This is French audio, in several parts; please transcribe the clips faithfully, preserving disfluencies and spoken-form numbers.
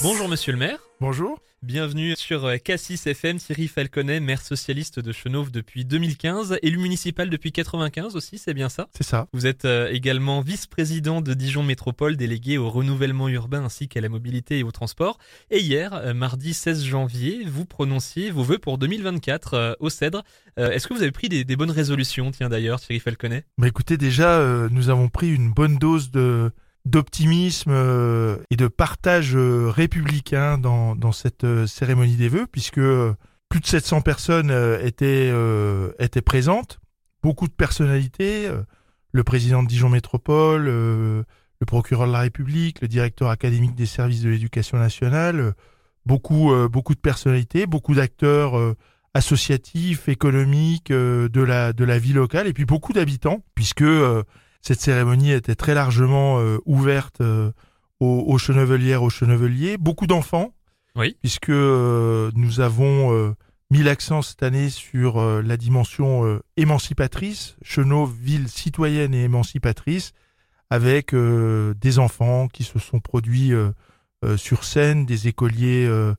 Bonjour monsieur le maire. Bonjour. Bienvenue sur Cassis F M. Thierry Falconet, maire socialiste de Chenôve depuis deux mille quinze, élu municipal depuis quatre-vingt-quinze aussi, c'est bien ça? C'est ça. Vous êtes également vice-président de Dijon Métropole, délégué au renouvellement urbain ainsi qu'à la mobilité et au transport. Et hier, mardi seize janvier, vous prononciez vos vœux pour deux mille vingt-quatre euh, au Cèdre. Euh, est-ce que vous avez pris des, des bonnes résolutions, tiens d'ailleurs, Thierry Falconet? Mais écoutez, déjà, euh, nous avons pris une bonne dose de... d'optimisme euh, et de partage euh, républicain dans, dans cette euh, cérémonie des vœux, puisque euh, plus de sept cents personnes euh, étaient, euh, étaient présentes, beaucoup de personnalités, euh, le président de Dijon Métropole, euh, le procureur de la République, le directeur académique des services de l'éducation nationale, euh, beaucoup, euh, beaucoup de personnalités, beaucoup d'acteurs euh, associatifs, économiques, euh, de, la, de la vie locale, et puis beaucoup d'habitants, puisque... Euh, Cette cérémonie était très largement euh, ouverte euh, aux, aux Chenevelières, aux Cheneveliers. Beaucoup d'enfants, oui. puisque euh, nous avons euh, mis l'accent cette année sur euh, la dimension euh, émancipatrice, Chenôve, ville citoyenne et émancipatrice, avec euh, des enfants qui se sont produits euh, euh, sur scène, des écoliers euh,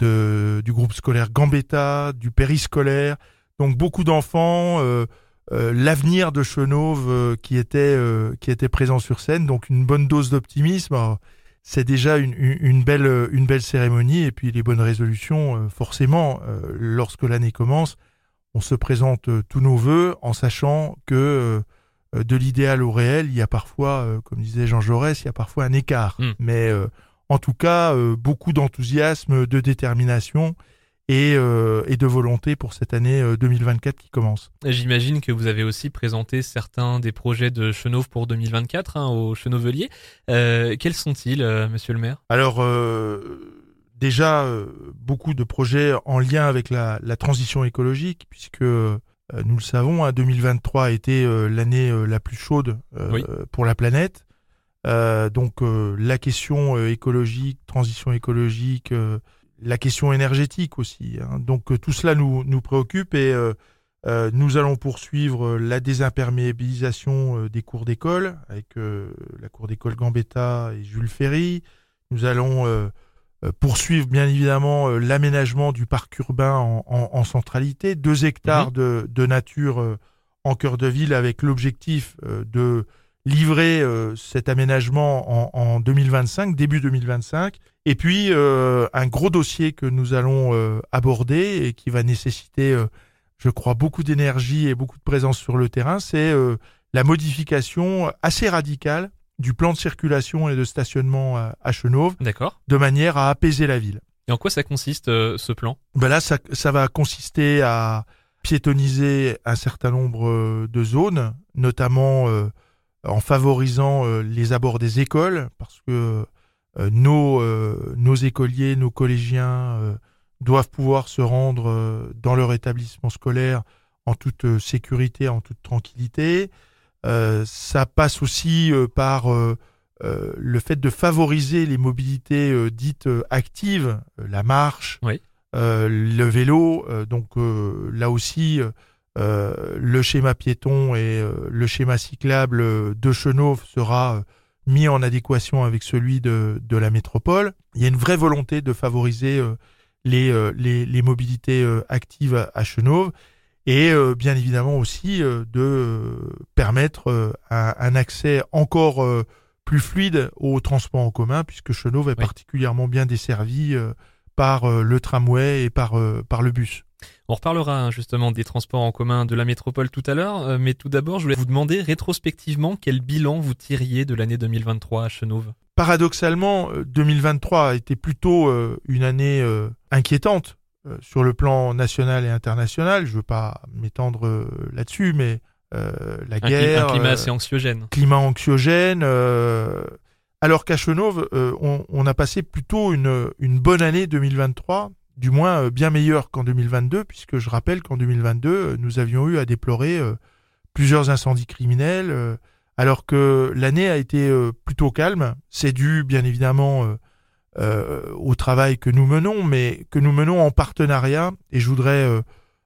de, du groupe scolaire Gambetta, du périscolaire. Donc beaucoup d'enfants... Euh, Euh, l'avenir de Chenôve euh, qui était euh, qui était présent sur scène, donc une bonne dose d'optimisme. Alors, c'est déjà une, une, une belle une belle cérémonie, et puis les bonnes résolutions, euh, forcément, euh, lorsque l'année commence, on se présente euh, tous nos vœux en sachant que euh, de l'idéal au réel, il y a parfois, euh, comme disait Jean Jaurès, il y a parfois un écart. Mm. Mais euh, en tout cas, euh, beaucoup d'enthousiasme, de détermination. Et, euh, et de volonté pour cette année euh, deux mille vingt-quatre qui commence. J'imagine que vous avez aussi présenté certains des projets de Chenôve pour deux mille vingt-quatre hein, aux Chenoveliers. Euh, quels sont-ils, euh, monsieur le maire? Alors, euh, déjà, euh, beaucoup de projets en lien avec la, la transition écologique, puisque euh, nous le savons, hein, deux mille vingt-trois a été euh, l'année euh, la plus chaude euh, oui. pour la planète. Euh, donc, euh, la question euh, écologique, transition écologique... Euh, la question énergétique aussi. Hein. Donc euh, tout cela nous, nous préoccupe et euh, euh, nous allons poursuivre la désimperméabilisation euh, des cours d'école avec euh, la cour d'école Gambetta et Jules Ferry. Nous allons euh, euh, poursuivre bien évidemment euh, l'aménagement du parc urbain en, en, en centralité. Deux hectares mmh. de, de nature euh, en cœur de ville avec l'objectif euh, de livrer euh, cet aménagement en, en deux mille vingt-cinq, début deux mille vingt-cinq. Et puis, euh, un gros dossier que nous allons euh, aborder et qui va nécessiter, euh, je crois, beaucoup d'énergie et beaucoup de présence sur le terrain, c'est euh, la modification assez radicale du plan de circulation et de stationnement à, à Chenôve, D'accord. de manière à apaiser la ville. Et en quoi ça consiste, euh, ce plan? Ben là, ça, ça va consister à piétoniser un certain nombre de zones, notamment euh, en favorisant euh, les abords des écoles, parce que Euh, nos, euh, nos écoliers, nos collégiens euh, doivent pouvoir se rendre euh, dans leur établissement scolaire en toute euh, sécurité, en toute tranquillité. Euh, ça passe aussi euh, par euh, euh, le fait de favoriser les mobilités euh, dites euh, actives, euh, la marche, oui. euh, le vélo. Euh, donc euh, là aussi, euh, le schéma piéton et euh, le schéma cyclable de Chenôve sera euh, mis en adéquation avec celui de, de la métropole. Il y a une vraie volonté de favoriser euh, les, euh, les, les mobilités euh, actives à, à Chenôve et euh, bien évidemment aussi euh, de euh, permettre euh, un, un accès encore euh, plus fluide aux transports en commun, puisque Chenôve est oui. particulièrement bien desservie euh, par euh, le tramway et par, euh, par le bus. On reparlera hein, justement des transports en commun de la métropole tout à l'heure, euh, mais tout d'abord, je voulais vous demander rétrospectivement quel bilan vous tiriez de l'année deux mille vingt-trois à Chenôve. Paradoxalement, deux mille vingt-trois a été plutôt euh, une année euh, inquiétante euh, sur le plan national et international. Je ne veux pas m'étendre euh, là-dessus, mais euh, la un guerre... Cli- un climat euh, assez anxiogène. Climat anxiogène. Euh, alors qu'à Chenôve, euh, on, on a passé plutôt une, une bonne année deux mille vingt-trois, du moins euh, bien meilleure qu'en deux mille vingt-deux, puisque je rappelle qu'en deux mille vingt-deux, euh, nous avions eu à déplorer euh, plusieurs incendies criminels, euh, alors que l'année a été euh, plutôt calme. C'est dû, bien évidemment, euh, euh, au travail que nous menons, mais que nous menons en partenariat. Et je voudrais, euh,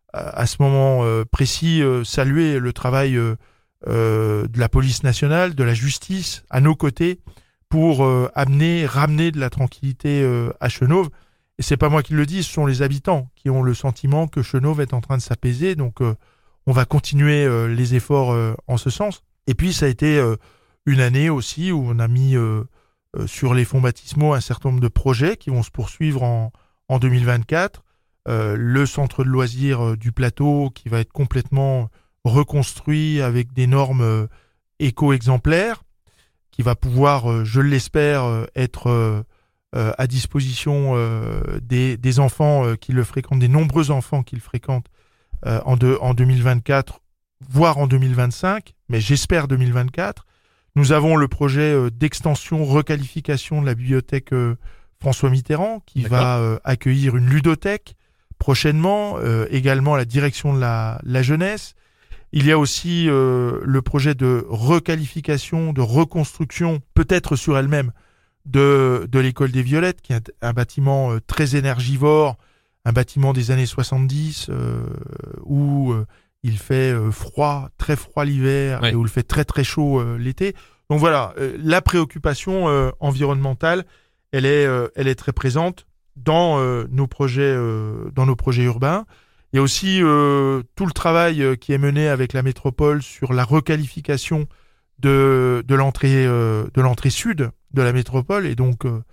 à ce moment euh, précis, euh, saluer le travail euh, euh, de la police nationale, de la justice, à nos côtés, pour euh, amener, ramener de la tranquillité euh, à Chenôve. Et c'est pas moi qui le dis, ce sont les habitants qui ont le sentiment que Chenôve est en train de s'apaiser. Donc, euh, on va continuer euh, les efforts euh, en ce sens. Et puis, ça a été euh, une année aussi où on a mis euh, euh, sur les fonds baptismaux un certain nombre de projets qui vont se poursuivre en, en deux mille vingt-quatre. Euh, le centre de loisirs euh, du plateau qui va être complètement reconstruit avec des normes euh, éco-exemplaires, qui va pouvoir, euh, je l'espère, euh, être euh, euh, à disposition euh, des, des enfants euh, qui le fréquentent, des nombreux enfants qui le fréquentent euh, en, de, en deux mille vingt-quatre, voire en deux mille vingt-cinq, mais j'espère deux mille vingt-quatre. Nous avons le projet euh, d'extension, requalification de la bibliothèque euh, François Mitterrand, qui D'accord. va euh, accueillir une ludothèque prochainement, euh, également la direction de la, la jeunesse. Il y a aussi euh, le projet de requalification, de reconstruction, peut-être sur elle-même, de, de l'école des Violettes, qui est un bâtiment euh, très énergivore, un bâtiment des années soixante-dix, euh, où euh, il fait euh, froid, très froid l'hiver, Ouais. et où il fait très très chaud euh, l'été. Donc voilà, euh, la préoccupation euh, environnementale, elle est, euh, elle est très présente dans euh, nos projets, euh, dans nos projets urbains. Il y a aussi euh, tout le travail euh, qui est mené avec la métropole sur la requalification de, de l'entrée euh, de l'entrée sud de la métropole et donc euh,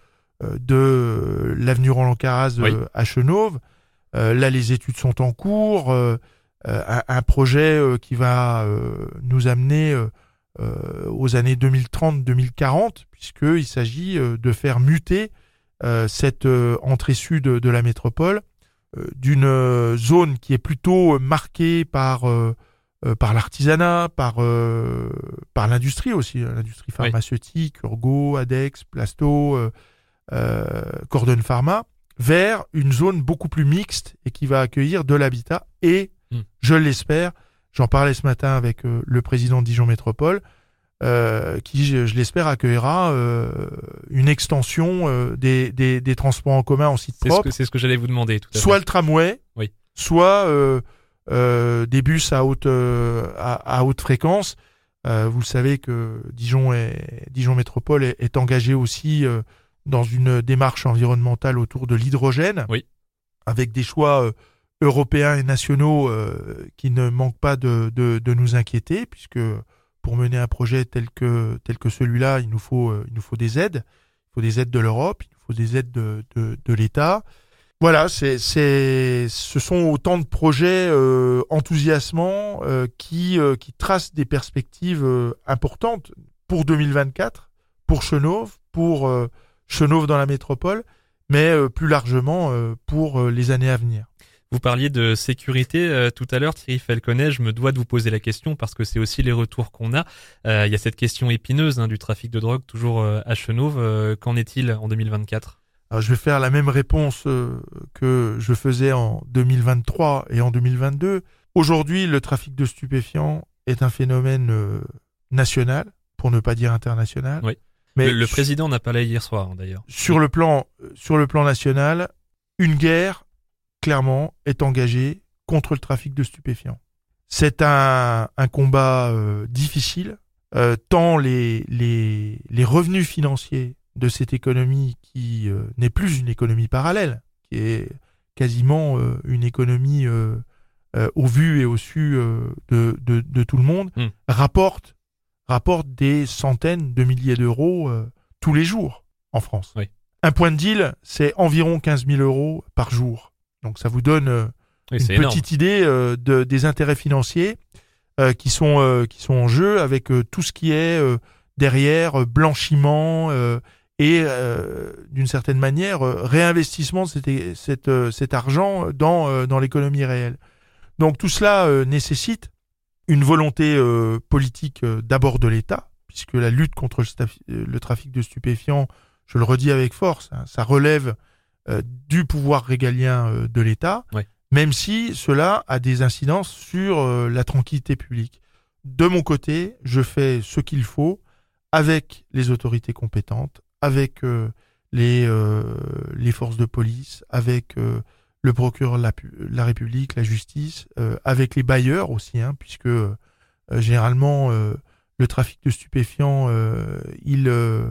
de l'avenue Roland Caraz euh, Oui. à Chenôve. Euh, là, les études sont en cours. Euh, euh, un, un projet euh, qui va euh, nous amener euh, euh, aux années deux mille trente deux mille quarante, puisqu'il s'agit euh, de faire muter euh, cette euh, entrée sud de la métropole euh, d'une euh, zone qui est plutôt marquée par euh, euh, par l'artisanat, par euh, par l'industrie aussi, l'industrie pharmaceutique, Urgo, Adex, Plasto, euh, euh, Cordon Pharma, vers une zone beaucoup plus mixte et qui va accueillir de l'habitat et, mm. je l'espère, j'en parlais ce matin avec euh, le président de Dijon Métropole, euh, qui, je, je l'espère, accueillera euh, une extension euh, des, des, des transports en commun en site c'est propre. Ce que, c'est ce que j'allais vous demander tout à Soit fait. le tramway, oui. soit euh, euh, des bus à haute, euh, à, à haute fréquence. Euh, vous le savez que Dijon, est, Dijon Métropole est, est engagé aussi euh, dans une démarche environnementale autour de l'hydrogène, oui. avec des choix euh, européens et nationaux euh, qui ne manquent pas de, de, de nous inquiéter, puisque pour mener un projet tel que, tel que celui-là, il nous faut, euh, il nous faut des aides. Il faut des aides de l'Europe, il nous faut des aides de, de, de l'État. Voilà, c'est, c'est, ce sont autant de projets euh, enthousiasmants euh, qui, euh, qui tracent des perspectives euh, importantes pour deux mille vingt-quatre, pour Chenôve, pour euh, Chenôve dans la métropole, mais euh, plus largement euh, pour euh, les années à venir. Vous parliez de sécurité euh, tout à l'heure, Thierry Falconet. Je me dois de vous poser la question parce que c'est aussi les retours qu'on a. Euh, il y a cette question épineuse hein, du trafic de drogue toujours euh, à Chenôve. Euh, qu'en est-il en deux mille vingt-quatre ? Alors, je vais faire la même réponse euh, que je faisais en deux mille vingt-trois et en deux mille vingt-deux. Aujourd'hui, le trafic de stupéfiants est un phénomène euh, national, pour ne pas dire international. Oui. Mais le, le président n'a pas là hier soir, hein, d'ailleurs. Sur le plan, sur le plan national, une guerre, clairement, est engagée contre le trafic de stupéfiants. C'est un, un combat euh, difficile, euh, tant les, les, les revenus financiers de cette économie qui euh, n'est plus une économie parallèle, qui est quasiment euh, une économie euh, euh, au vu et au su euh, de, de, de tout le monde, mmh. rapporte, rapporte des centaines de milliers d'euros euh, tous les jours en France. Oui. Un point de deal, c'est environ quinze mille euros par jour. Donc ça vous donne euh, oui, une petite énorme. idée euh, de, des intérêts financiers euh, qui, sont, euh, qui sont en jeu avec euh, tout ce qui est euh, derrière, euh, blanchiment euh, et euh, d'une certaine manière euh, réinvestissement de cet, cet, euh, cet argent dans, euh, dans l'économie réelle. Donc tout cela euh, nécessite une volonté euh, politique euh, d'abord de l'État, puisque la lutte contre le, staf- le trafic de stupéfiants, je le redis avec force, hein, ça relève euh, du pouvoir régalien euh, de l'État, ouais. même si cela a des incidences sur euh, la tranquillité publique. De mon côté, je fais ce qu'il faut avec les autorités compétentes, avec euh, les, euh, les forces de police, avec euh, le procureur de la, la République, la justice, euh, avec les bailleurs aussi, hein, puisque euh, généralement euh, le trafic de stupéfiants, euh, il, euh,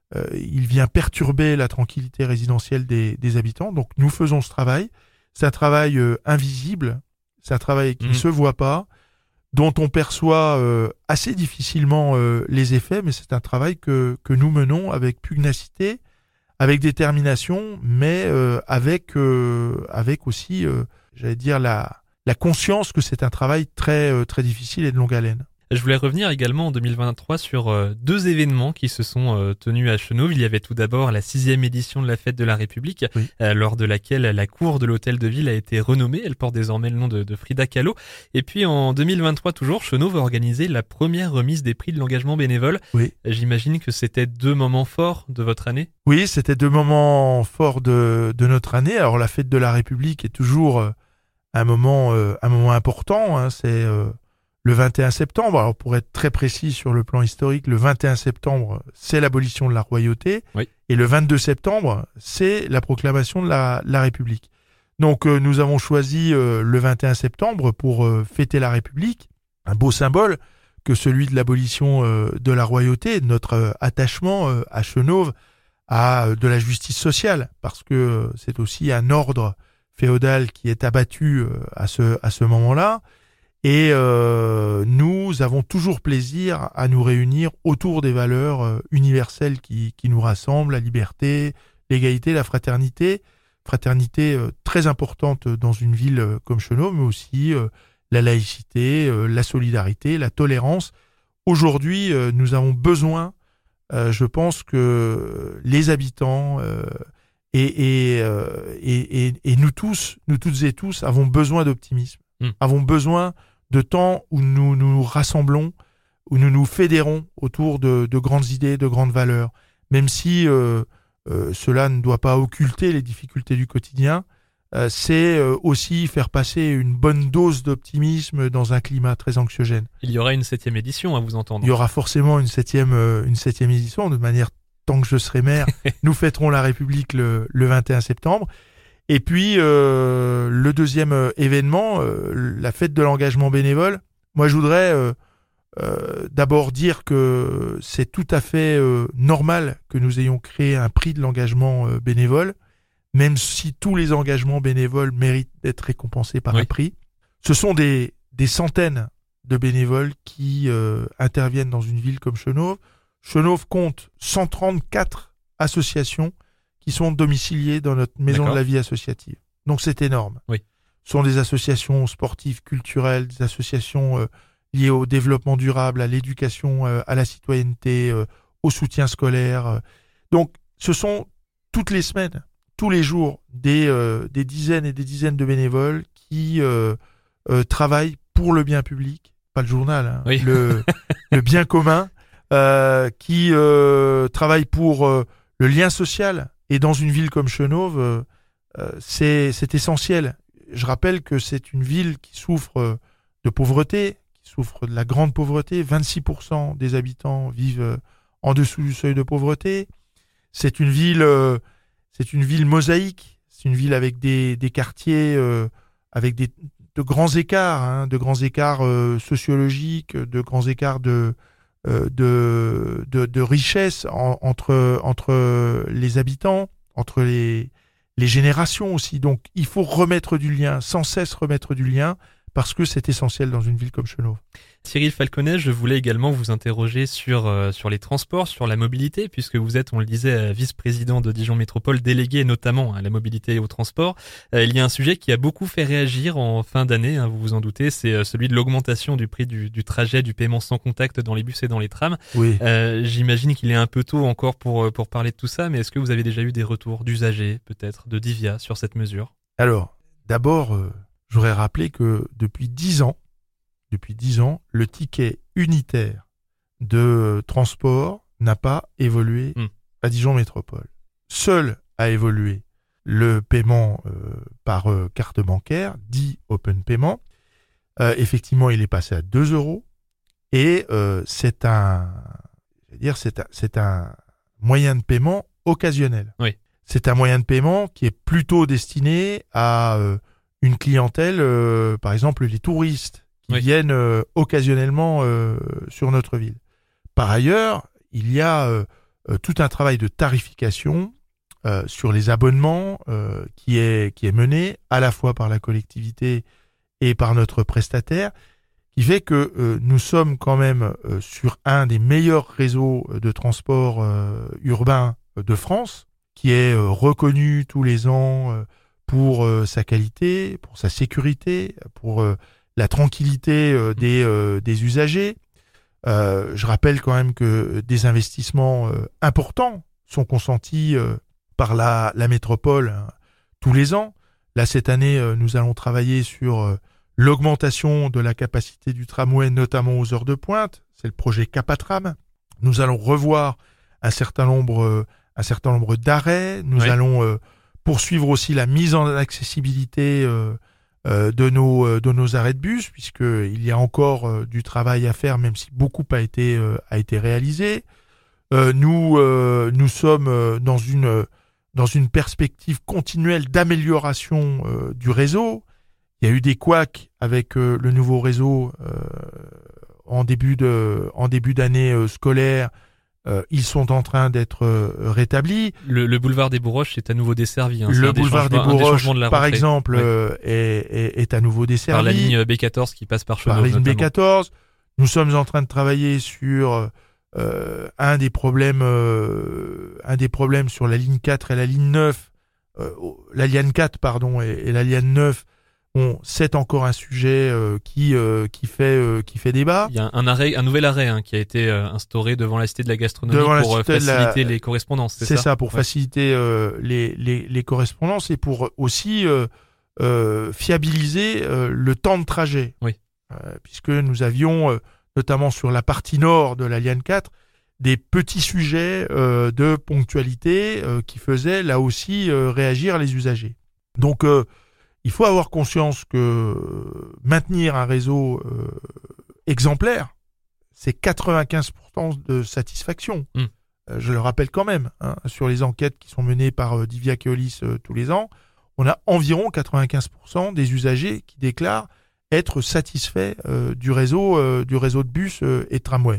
euh, il vient perturber la tranquillité résidentielle des, des habitants. Donc nous faisons ce travail. C'est un travail euh, invisible, c'est un travail qui ne mmh. se voit pas, dont on perçoit euh, assez difficilement euh, les effets, mais c'est un travail que, que nous menons avec pugnacité, avec détermination, mais euh, avec, euh, avec aussi, euh, j'allais dire, la, la conscience que c'est un travail très, euh, très difficile et de longue haleine. Je voulais revenir également en deux mille vingt-trois sur euh, deux événements qui se sont euh, tenus à Chenôve. Il y avait tout d'abord la sixième édition de la Fête de la République, oui. euh, lors de laquelle la cour de l'hôtel de ville a été renommée. Elle porte désormais le nom de, de Frida Kahlo. Et puis en deux mille vingt-trois toujours, Chenôve a organisé la première remise des prix de l'engagement bénévole. Oui. J'imagine que c'était deux moments forts de votre année. Oui, c'était deux moments forts de, de notre année. Alors la Fête de la République est toujours euh, un moment, euh, un moment important. Hein. C'est euh, le vingt et un septembre, alors pour être très précis sur le plan historique, le vingt et un septembre, c'est l'abolition de la royauté, oui. et le vingt-deux septembre, c'est la proclamation de la, la République. Donc euh, nous avons choisi euh, le vingt et un septembre pour euh, fêter la République, un beau symbole que celui de l'abolition euh, de la royauté, de notre euh, attachement euh, à Chenôve, à euh, de la justice sociale, parce que euh, c'est aussi un ordre féodal qui est abattu euh, à ce, à ce moment-là. Et euh, nous avons toujours plaisir à nous réunir autour des valeurs euh, universelles qui, qui nous rassemblent, la liberté, l'égalité, la fraternité. Fraternité euh, très importante dans une ville euh, comme Chenôve, mais aussi euh, la laïcité, euh, la solidarité, la tolérance. Aujourd'hui, euh, nous avons besoin, euh, je pense que les habitants euh, et, et, euh, et, et, et nous tous, nous toutes et tous, avons besoin d'optimisme, mmh. avons besoin de temps où nous nous rassemblons, où nous nous fédérons autour de, de grandes idées, de grandes valeurs. Même si euh, euh, cela ne doit pas occulter les difficultés du quotidien, euh, c'est euh, aussi faire passer une bonne dose d'optimisme dans un climat très anxiogène. Il y aura une septième édition à vous entendre. Il y aura forcément une septième, euh, une septième édition. De manière, tant que je serai maire, nous fêterons la République le, le vingt et un septembre. Et puis, euh, le deuxième euh, événement, euh, la fête de l'engagement bénévole. Moi, je voudrais euh, euh, d'abord dire que c'est tout à fait euh, normal que nous ayons créé un prix de l'engagement euh, bénévole, même si tous les engagements bénévoles méritent d'être récompensés par oui. un prix. Ce sont des, des centaines de bénévoles qui euh, interviennent dans une ville comme Chenôve. Chenôve compte cent trente-quatre associations qui sont domiciliés dans notre maison D'accord. de la vie associative. Donc c'est énorme. Oui. Ce sont des associations sportives, culturelles, des associations euh, liées au développement durable, à l'éducation, euh, à la citoyenneté, euh, au soutien scolaire. Euh. Donc ce sont toutes les semaines, tous les jours, des, euh, des dizaines et des dizaines de bénévoles qui euh, euh, travaillent pour le bien public, pas le journal, hein, oui. le, le bien commun, euh, qui euh, travaillent pour euh, le lien social. Et dans une ville comme Chenôve, euh, euh, c'est, c'est essentiel. Je rappelle que c'est une ville qui souffre euh, de pauvreté, qui souffre de la grande pauvreté. vingt-six pour cent des habitants vivent euh, en dessous du seuil de pauvreté. C'est une ville, euh, c'est une ville mosaïque. C'est une ville avec des, des quartiers euh, avec des, de grands écarts, hein, de grands écarts euh, sociologiques, de grands écarts de De, de, de richesse en, entre, entre les habitants, entre les, les générations aussi. Donc, il faut remettre du lien, sans cesse remettre du lien, parce que c'est essentiel dans une ville comme Chenôve. Cyril Falconet, je voulais également vous interroger sur euh, sur les transports, sur la mobilité, puisque vous êtes, on le disait, vice-président de Dijon Métropole, délégué notamment à la mobilité et au transport. Euh, il y a un sujet qui a beaucoup fait réagir en fin d'année, hein, vous vous en doutez, c'est euh, celui de l'augmentation du prix du, du trajet, du paiement sans contact dans les bus et dans les trams. Oui. Euh, j'imagine qu'il est un peu tôt encore pour pour parler de tout ça, mais est-ce que vous avez déjà eu des retours d'usagers, peut-être, de Divia sur cette mesure ? Alors, d'abord, euh, je voudrais rappeler que depuis dix ans, Depuis dix ans, le ticket unitaire de transport n'a pas évolué mmh. à Dijon Métropole. Seul a évolué le paiement euh, par euh, carte bancaire, dit open payment. Euh, effectivement, il est passé à deux euros et euh, c'est un, je veux dire, c'est un, c'est un moyen de paiement occasionnel. Oui. C'est un moyen de paiement qui est plutôt destiné à euh, une clientèle, euh, par exemple les touristes, qui oui. viennent euh, occasionnellement euh, sur notre ville. Par ailleurs, il y a euh, euh, tout un travail de tarification euh, sur les abonnements euh, qui est qui est mené à la fois par la collectivité et par notre prestataire, qui fait que euh, nous sommes quand même euh, sur un des meilleurs réseaux de transport euh, urbain de France, qui est euh, reconnu tous les ans euh, pour euh, sa qualité, pour sa sécurité, pour euh, la tranquillité euh, des, euh, des usagers. Euh, je rappelle quand même que des investissements euh, importants sont consentis euh, par la, la métropole hein, tous les ans. Là, cette année, euh, nous allons travailler sur euh, l'augmentation de la capacité du tramway, notamment aux heures de pointe. C'est le projet Capatram. Nous allons revoir un certain nombre, euh, un certain nombre d'arrêts. Nous oui. allons euh, poursuivre aussi la mise en accessibilité euh, euh, de nos euh, de nos arrêts de bus, puisque il y a encore euh, du travail à faire, même si beaucoup a été euh, a été réalisé. Euh, nous euh, nous sommes euh, dans une dans une perspective continuelle d'amélioration euh, du réseau. Il y a eu des couacs avec euh, le nouveau réseau euh, en début de en début d'année euh, scolaire. Euh, ils sont en train d'être euh, rétablis. Le, le boulevard des Bourroches est à nouveau desservi. Hein. Le boulevard des Bourroches, de par exemple, oui. euh, est, est, est à nouveau desservi. Par la ligne B quatorze qui passe par Chenauve. Par la ligne notamment. B quatorze. Nous sommes en train de travailler sur euh, un des problèmes, euh, un des problèmes sur la ligne quatre et la ligne neuf, euh, la ligne quatre pardon et, et la ligne neuf. Bon, c'est encore un sujet euh, qui euh, qui fait euh, qui fait débat. Il y a un arrêt, un nouvel arrêt hein, qui a été euh, instauré devant la Cité de la Gastronomie devant pour euh, faciliter la... les correspondances. C'est, c'est ça, ça pour ouais. faciliter euh, les, les les correspondances et pour aussi euh, euh, fiabiliser euh, le temps de trajet. Oui. Euh, puisque nous avions euh, notamment sur la partie nord de la ligne quatre des petits sujets euh, de ponctualité euh, qui faisaient là aussi euh, réagir les usagers. Donc euh, il faut avoir conscience que maintenir un réseau euh, exemplaire, c'est quatre-vingt-quinze pour cent de satisfaction. Mmh. Euh, je le rappelle quand même, hein, sur les enquêtes qui sont menées par euh, Divia Keolis euh, tous les ans, on a environ quatre-vingt-quinze pour cent des usagers qui déclarent être satisfaits euh, du réseau, euh, du réseau de bus euh, et de tramway.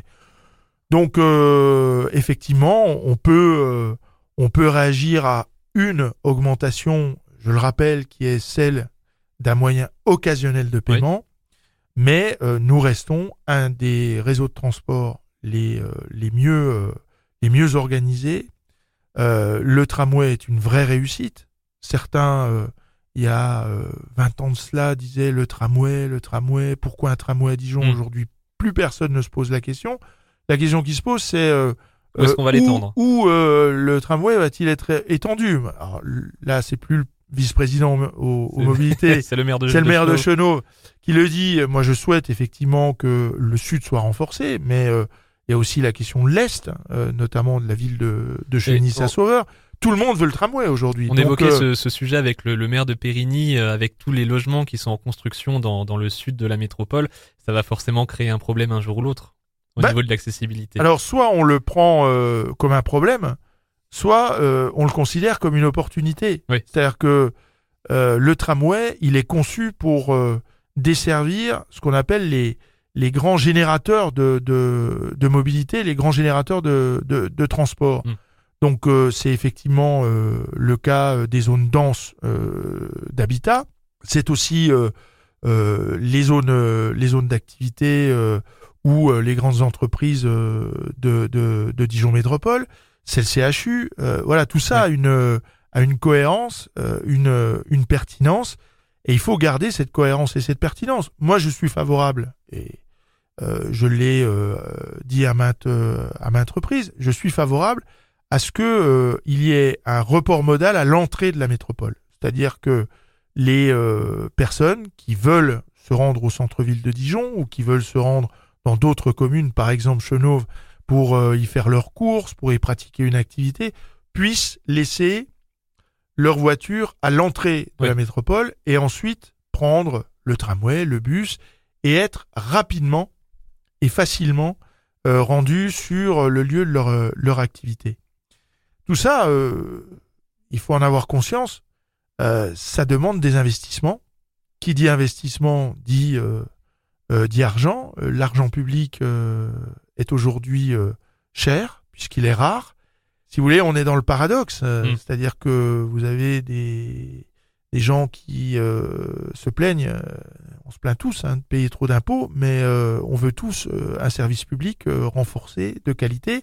Donc, euh, effectivement, on peut, euh, on peut réagir à une augmentation, je le rappelle, qui est celle d'un moyen occasionnel de paiement, oui. mais euh, nous restons un des réseaux de transport les, euh, les, mieux, euh, les mieux organisés. Euh, le tramway est une vraie réussite. Certains, euh, il y a euh, vingt ans de cela, disaient le tramway, le tramway, pourquoi un tramway à Dijon ? mmh. Aujourd'hui, plus personne ne se pose la question. La question qui se pose, c'est... Euh, où est-ce qu'on va l'étendre ? Où, où euh, le tramway va-t-il être étendu ? Alors, là, c'est plus le vice-président aux, aux mobilités, c'est le maire de, c'est le maire de Chenauve. de Chenauve qui le dit. Moi, je souhaite effectivement que le sud soit renforcé, mais euh, il y a aussi la question de l'est, euh, notamment de la ville de, de Chevigny-Saint-Sauveur. Tout le monde veut le tramway aujourd'hui. On Donc, évoquait euh, ce, ce sujet avec le, le maire de Périgny, euh, avec tous les logements qui sont en construction dans, dans le sud de la métropole. Ça va forcément créer un problème un jour ou l'autre au bah, niveau de l'accessibilité. Alors, soit on le prend euh, comme un problème, soit euh, on le considère comme une opportunité. Oui. C'est-à-dire que euh, le tramway, il est conçu pour euh, desservir ce qu'on appelle les, les grands générateurs de, de, de mobilité, les grands générateurs de, de, de transport. Mm. Donc, euh, c'est effectivement euh, le cas des zones denses euh, d'habitat. C'est aussi euh, euh, les zones, euh, les zones d'activité euh, où euh, les grandes entreprises euh, de, de, de Dijon Métropole. C'est le C H U, euh, voilà, tout ça ouais. a une a une cohérence, euh, une une pertinence, et il faut garder cette cohérence et cette pertinence. Moi, je suis favorable, et euh, je l'ai euh, dit à maintes euh, à maintes reprises, je suis favorable à ce que euh, il y ait un report modal à l'entrée de la métropole, c'est-à-dire que les euh, personnes qui veulent se rendre au centre-ville de Dijon ou qui veulent se rendre dans d'autres communes, par exemple Chenauve, pour euh, y faire leurs courses, pour y pratiquer une activité, puissent laisser leur voiture à l'entrée de oui. la métropole et ensuite prendre le tramway, le bus et être rapidement et facilement euh, rendus sur le lieu de leur, euh, leur activité. Tout ça, euh, il faut en avoir conscience, euh, ça demande des investissements. Qui dit investissement dit, euh, euh, dit argent. L'argent public euh, est aujourd'hui euh, cher, puisqu'il est rare, si vous voulez, on est dans le paradoxe. Euh, Mmh. C'est-à-dire que vous avez des, des gens qui euh, se plaignent, euh, on se plaint tous hein, de payer trop d'impôts, mais euh, on veut tous euh, un service public euh, renforcé, de qualité.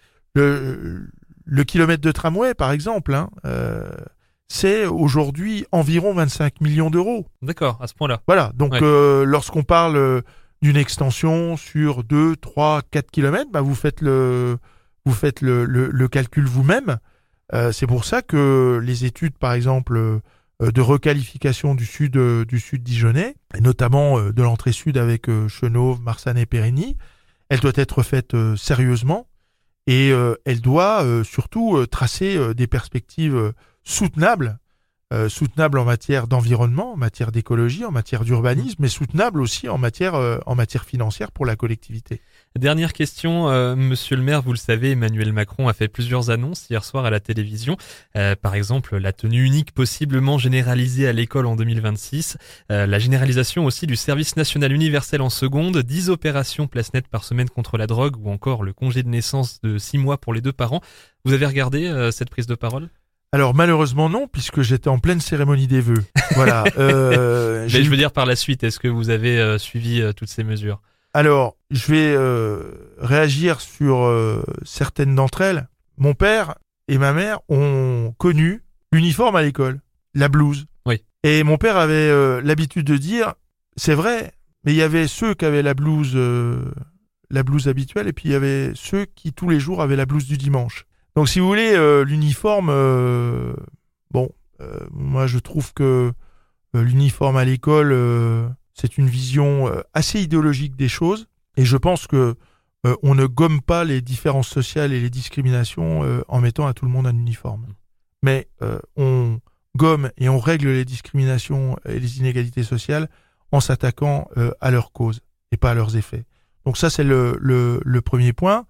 Le, le kilomètre de tramway, par exemple, hein, euh, c'est aujourd'hui environ vingt-cinq millions d'euros. D'accord, à ce point-là. Voilà, donc Ouais. euh, lorsqu'on parle euh, d'une extension sur deux, trois, quatre kilomètres, bah, vous faites le, vous faites le, le, le calcul vous-même. Euh, c'est pour ça que les études, par exemple, euh, de requalification du sud, euh, du sud dijonnais, et notamment euh, de l'entrée sud avec euh, Chenôve, Marsanne et Périgny, elle doit être faite euh, sérieusement et euh, elle doit euh, surtout euh, tracer euh, des perspectives euh, soutenables, euh, soutenables en matière d'environnement, en matière d'écologie, en matière d'urbanisme, mais soutenables aussi en matière, euh, en matière financière pour la collectivité. Dernière question, euh, monsieur le maire, vous le savez, Emmanuel Macron a fait plusieurs annonces hier soir à la télévision. Euh, par exemple, la tenue unique possiblement généralisée à l'école en deux mille vingt-six, euh, la généralisation aussi du service national universel en seconde, dix opérations place nette par semaine contre la drogue ou encore le congé de naissance de six mois pour les deux parents. Vous avez regardé euh, cette prise de parole ? Alors malheureusement non, puisque j'étais en pleine cérémonie des vœux. Voilà. Euh, Mais je veux dire par la suite, est-ce que vous avez euh, suivi euh, toutes ces mesures ? Alors, je vais euh, réagir sur euh, certaines d'entre elles. Mon père et ma mère ont connu l'uniforme à l'école, la blouse. Oui. Et mon père avait euh, l'habitude de dire, c'est vrai, mais il y avait ceux qui avaient la blouse, euh, la blouse habituelle, et puis il y avait ceux qui tous les jours avaient la blouse du dimanche. Donc, si vous voulez, euh, l'uniforme, euh, bon, euh, moi je trouve que euh, l'uniforme à l'école, euh, c'est une vision euh, assez idéologique des choses, et je pense que euh, on ne gomme pas les différences sociales et les discriminations euh, en mettant à tout le monde un uniforme. Mais euh, on gomme et on règle les discriminations et les inégalités sociales en s'attaquant euh, à leurs causes et pas à leurs effets. Donc ça, c'est le, le, le premier point.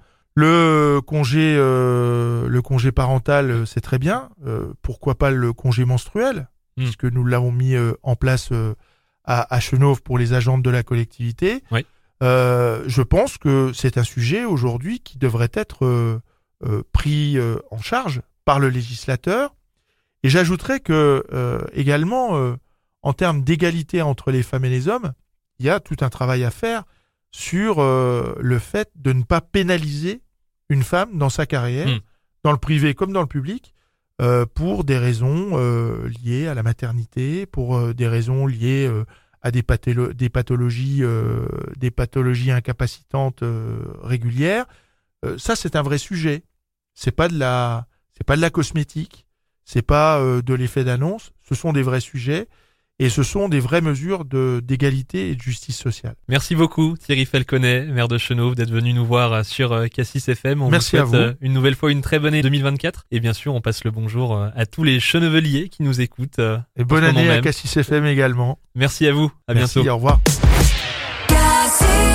Le congé, euh, le congé parental, c'est très bien. Euh, pourquoi pas le congé menstruel, Mm. puisque nous l'avons mis euh, en place euh, à, à Chenôve pour les agentes de la collectivité. Oui. Euh, je pense que c'est un sujet aujourd'hui qui devrait être euh, euh, pris euh, en charge par le législateur. Et j'ajouterais que euh, également, euh, en termes d'égalité entre les femmes et les hommes, il y a tout un travail à faire sur euh, le fait de ne pas pénaliser une femme dans sa carrière, Mm. dans le privé comme dans le public, euh, pour des raisons euh, liées à la maternité, pour euh, des raisons liées euh, à des, patholo- des pathologies, euh, des pathologies incapacitantes euh, régulières. Euh, ça, c'est un vrai sujet. C'est pas de la, c'est pas de la cosmétique. C'est pas euh, de l'effet d'annonce. Ce sont des vrais sujets. Et ce sont des vraies mesures de, d'égalité et de justice sociale. Merci beaucoup Thierry Falconet, maire de Chenôve, d'être venu nous voir sur euh, Cassis F M. On Merci vous à souhaite vous. euh, une nouvelle fois une très bonne année deux mille vingt-quatre. Et bien sûr, on passe le bonjour euh, à tous les cheneveliers qui nous écoutent. euh, Et en bonne ce moment année à même. Cassis F M également. Merci à vous. À Merci, bientôt. au revoir. Cassis.